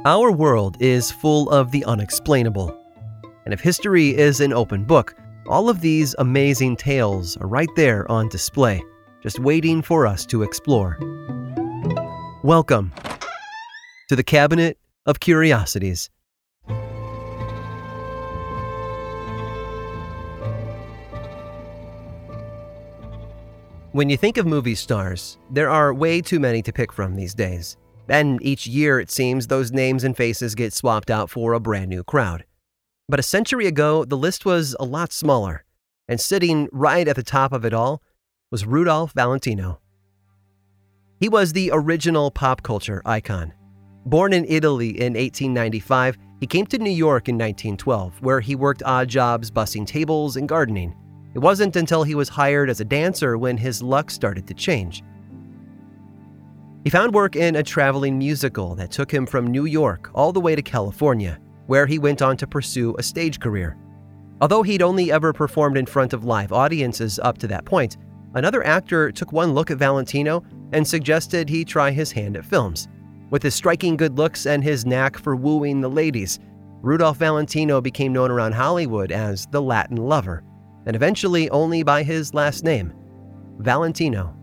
Our world is full of the unexplainable. And if history is an open book, all of these amazing tales are right there on display, just waiting for us to explore. Welcome to the Cabinet of Curiosities. When you think of movie stars, there are way too many to pick from these days. And each year, it seems, those names and faces get swapped out for a brand new crowd. But a century ago, the list was a lot smaller, and sitting right at the top of it all was Rudolph Valentino. He was the original pop culture icon. Born in Italy in 1895, he came to New York in 1912, where he worked odd jobs bussing tables and gardening. It wasn't until he was hired as a dancer when his luck started to change. He found work in a traveling musical that took him from New York all the way to California, where he went on to pursue a stage career. Although he'd only ever performed in front of live audiences up to that point, another actor took one look at Valentino and suggested he try his hand at films. With his striking good looks and his knack for wooing the ladies, Rudolph Valentino became known around Hollywood as the Latin Lover, and eventually only by his last name, Valentino.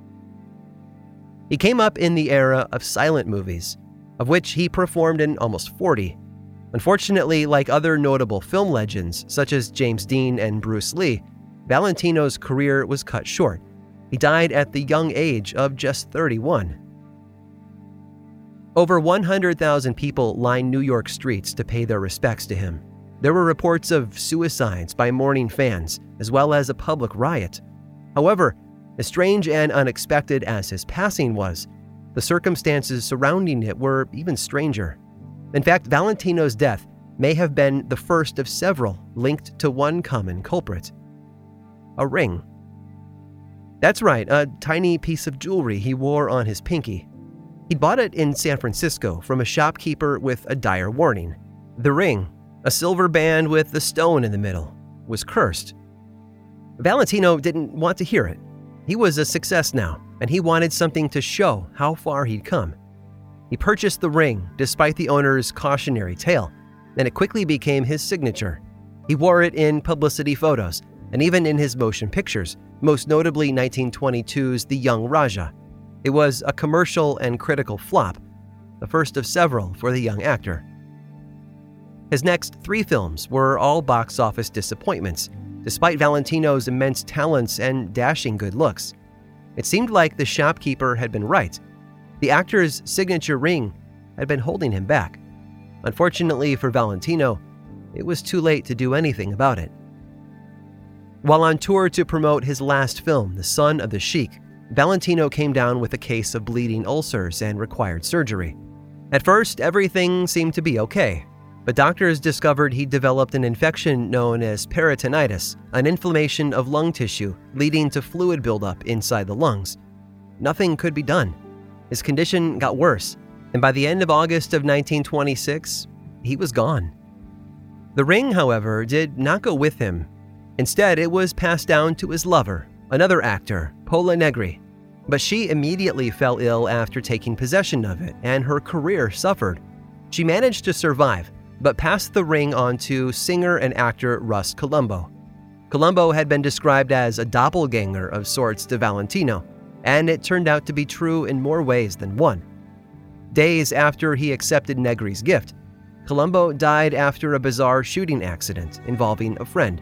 He came up in the era of silent movies, of which he performed in almost 40. Unfortunately, like other notable film legends such as James Dean and Bruce Lee, Valentino's career was cut short. He died at the young age of just 31. Over 100,000 people lined New York streets to pay their respects to him. There were reports of suicides by mourning fans, as well as a public riot. However, as strange and unexpected as his passing was, the circumstances surrounding it were even stranger. In fact, Valentino's death may have been the first of several linked to one common culprit: a ring. That's right, a tiny piece of jewelry he wore on his pinky. He'd bought it in San Francisco from a shopkeeper with a dire warning. The ring, a silver band with a stone in the middle, was cursed. Valentino didn't want to hear it. He was a success now, and he wanted something to show how far he'd come. He purchased the ring despite the owner's cautionary tale, and it quickly became his signature. He wore it in publicity photos, and even in his motion pictures, most notably 1922's The Young Raja. It was a commercial and critical flop, the first of several for the young actor. His next 3 films were all box office disappointments, despite Valentino's immense talents and dashing good looks. It seemed like the shopkeeper had been right. The actor's signature ring had been holding him back. Unfortunately for Valentino, it was too late to do anything about it. While on tour to promote his last film, The Son of the Sheik, Valentino came down with a case of bleeding ulcers and required surgery. At first, everything seemed to be okay, but doctors discovered he'd developed an infection known as peritonitis, an inflammation of lung tissue leading to fluid buildup inside the lungs. Nothing could be done. His condition got worse, and by the end of August of 1926, he was gone. The ring, however, did not go with him. Instead, it was passed down to his lover, another actor, Pola Negri. But she immediately fell ill after taking possession of it, and her career suffered. She managed to survive, but passed the ring on to singer and actor Russ Columbo. Columbo had been described as a doppelganger of sorts to Valentino, and it turned out to be true in more ways than one. Days after he accepted Negri's gift, Columbo died after a bizarre shooting accident involving a friend.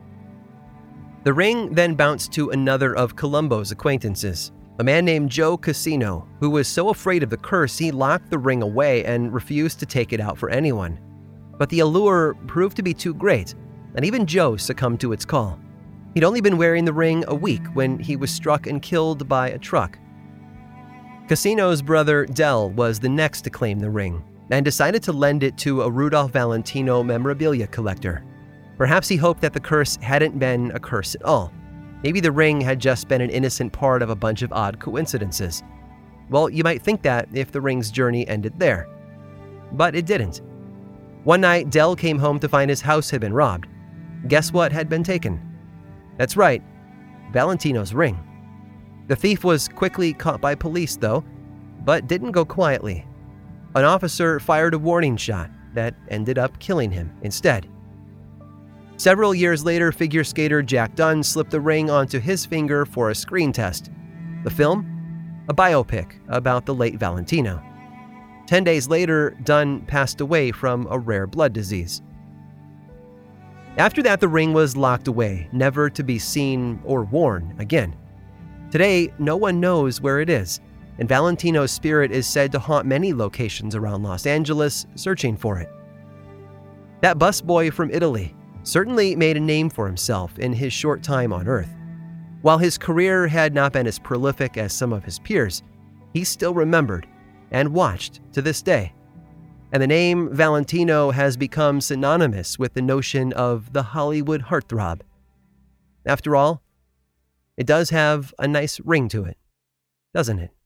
The ring then bounced to another of Columbo's acquaintances, a man named Joe Cassino, who was so afraid of the curse he locked the ring away and refused to take it out for anyone. But the allure proved to be too great, and even Joe succumbed to its call. He'd only been wearing the ring a week when he was struck and killed by a truck. Cassino's brother Del was the next to claim the ring, and decided to lend it to a Rudolph Valentino memorabilia collector. Perhaps he hoped that the curse hadn't been a curse at all. Maybe the ring had just been an innocent part of a bunch of odd coincidences. Well, you might think that if the ring's journey ended there. But it didn't. One night, Del came home to find his house had been robbed. Guess what had been taken? That's right, Valentino's ring. The thief was quickly caught by police, though, but didn't go quietly. an officer fired a warning shot that ended up killing him instead. Several years later, figure skater Jack Dunn slipped a ring onto his finger for a screen test. The film? A biopic about the late Valentino. 10 days later, Dunn passed away from a rare blood disease. After that, the ring was locked away, never to be seen or worn again. Today, no one knows where it is, and Valentino's spirit is said to haunt many locations around Los Angeles, searching for it. That busboy from Italy certainly made a name for himself in his short time on Earth. While his career had not been as prolific as some of his peers, he's still remembered and watched to this day. And the name Valentino has become synonymous with the notion of the Hollywood heartthrob. After all, it does have a nice ring to it, doesn't it?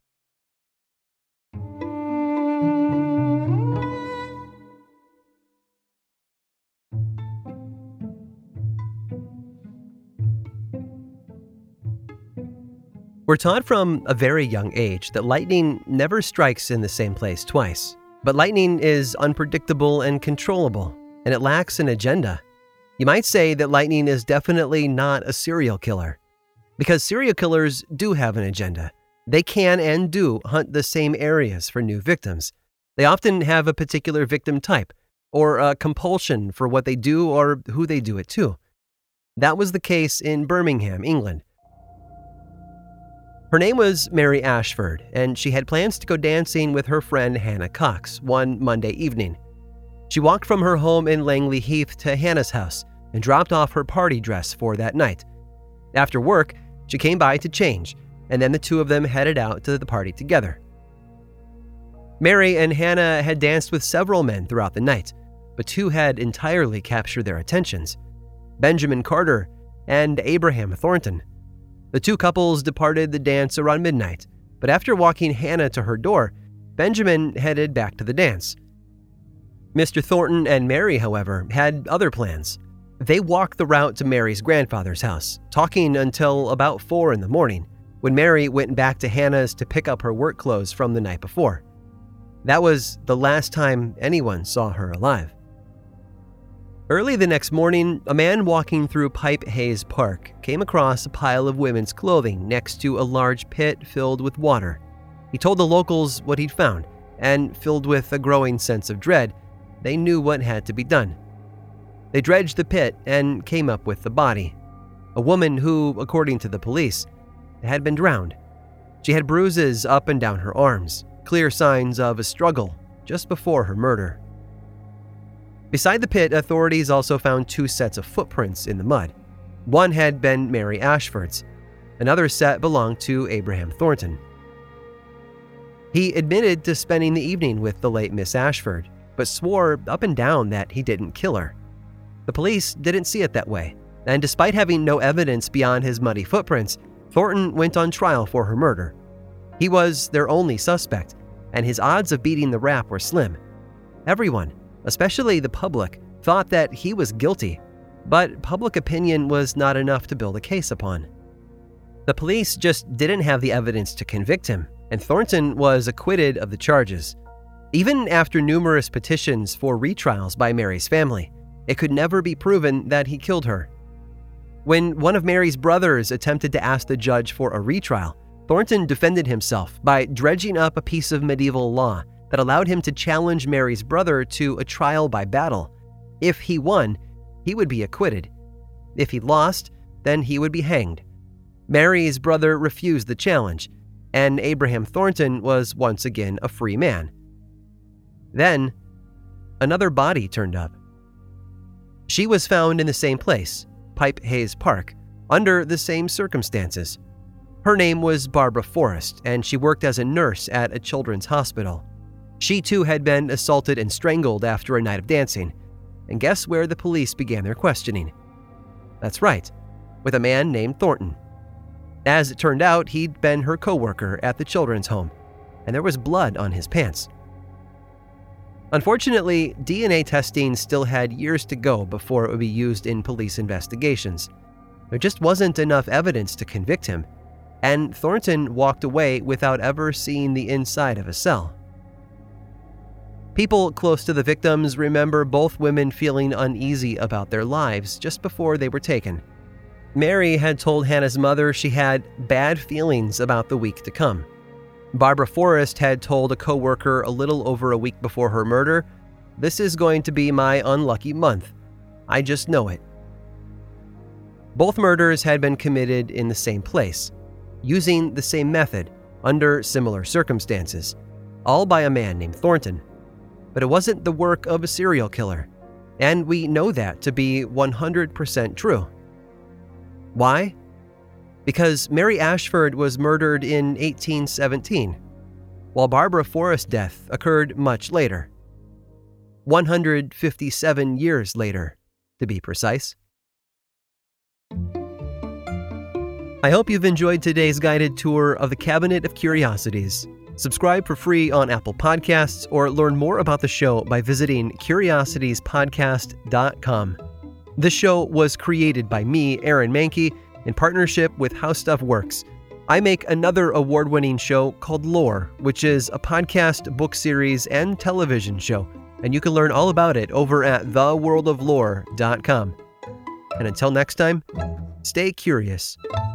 We're taught from a very young age that lightning never strikes in the same place twice. But lightning is unpredictable and controllable, and it lacks an agenda. You might say that lightning is definitely not a serial killer, because serial killers do have an agenda. They can and do hunt the same areas for new victims. They often have a particular victim type, or a compulsion for what they do or who they do it to. That was the case in Birmingham, England. Her name was Mary Ashford, and she had plans to go dancing with her friend Hannah Cox one Monday evening. She walked from her home in Langley Heath to Hannah's house and dropped off her party dress for that night. After work, she came by to change, and then the two of them headed out to the party together. Mary and Hannah had danced with several men throughout the night, but two had entirely captured their attentions: Benjamin Carter and Abraham Thornton. The two couples departed the dance around midnight, but after walking Hannah to her door, Benjamin headed back to the dance. Mr. Thornton and Mary, however, had other plans. They walked the route to Mary's grandfather's house, talking until about 4 a.m, when Mary went back to Hannah's to pick up her work clothes from the night before. That was the last time anyone saw her alive. Early the next morning, a man walking through Pipe Hayes Park came across a pile of women's clothing next to a large pit filled with water. He told the locals what he'd found, and filled with a growing sense of dread, they knew what had to be done. They dredged the pit and came up with the body. A woman who, according to the police, had been drowned. She had bruises up and down her arms, clear signs of a struggle just before her murder. Beside the pit, authorities also found 2 sets of footprints in the mud. One had been Mary Ashford's. Another set belonged to Abraham Thornton. He admitted to spending the evening with the late Miss Ashford, but swore up and down that he didn't kill her. The police didn't see it that way, and despite having no evidence beyond his muddy footprints, Thornton went on trial for her murder. He was their only suspect, and his odds of beating the rap were slim. Everyone, especially the public, thought that he was guilty, but public opinion was not enough to build a case upon. The police just didn't have the evidence to convict him, and Thornton was acquitted of the charges. Even after numerous petitions for retrials by Mary's family, it could never be proven that he killed her. When one of Mary's brothers attempted to ask the judge for a retrial, Thornton defended himself by dredging up a piece of medieval law that allowed him to challenge Mary's brother to a trial by battle. If he won, he would be acquitted. If he lost, then he would be hanged. Mary's brother refused the challenge, and Abraham Thornton was once again a free man. Then, another body turned up. She was found in the same place, Pipe Hayes Park, under the same circumstances. Her name was Barbara Forrest, and she worked as a nurse at a children's hospital. She too had been assaulted and strangled after a night of dancing. And guess where the police began their questioning? That's right, with a man named Thornton. As it turned out, he'd been her co-worker at the children's home, and there was blood on his pants. Unfortunately, DNA testing still had years to go before it would be used in police investigations. There just wasn't enough evidence to convict him, and Thornton walked away without ever seeing the inside of a cell. People close to the victims remember both women feeling uneasy about their lives just before they were taken. Mary had told Hannah's mother she had bad feelings about the week to come. Barbara Forrest had told a coworker a little over a week before her murder, "This is going to be my unlucky month. I just know it." Both murders had been committed in the same place, using the same method, under similar circumstances, all by a man named Thornton. But it wasn't the work of a serial killer, and we know that to be 100% true. Why? Because Mary Ashford was murdered in 1817, while Barbara Forrest's death occurred much later. 157 years later, to be precise. I hope you've enjoyed today's guided tour of the Cabinet of Curiosities. Subscribe for free on Apple Podcasts or learn more about the show by visiting curiositiespodcast.com. This show was created by me, Aaron Mahnke, in partnership with How Stuff Works. I make another award-winning show called Lore, which is a podcast, book series, and television show, and you can learn all about it over at theworldoflore.com. And until next time, stay curious.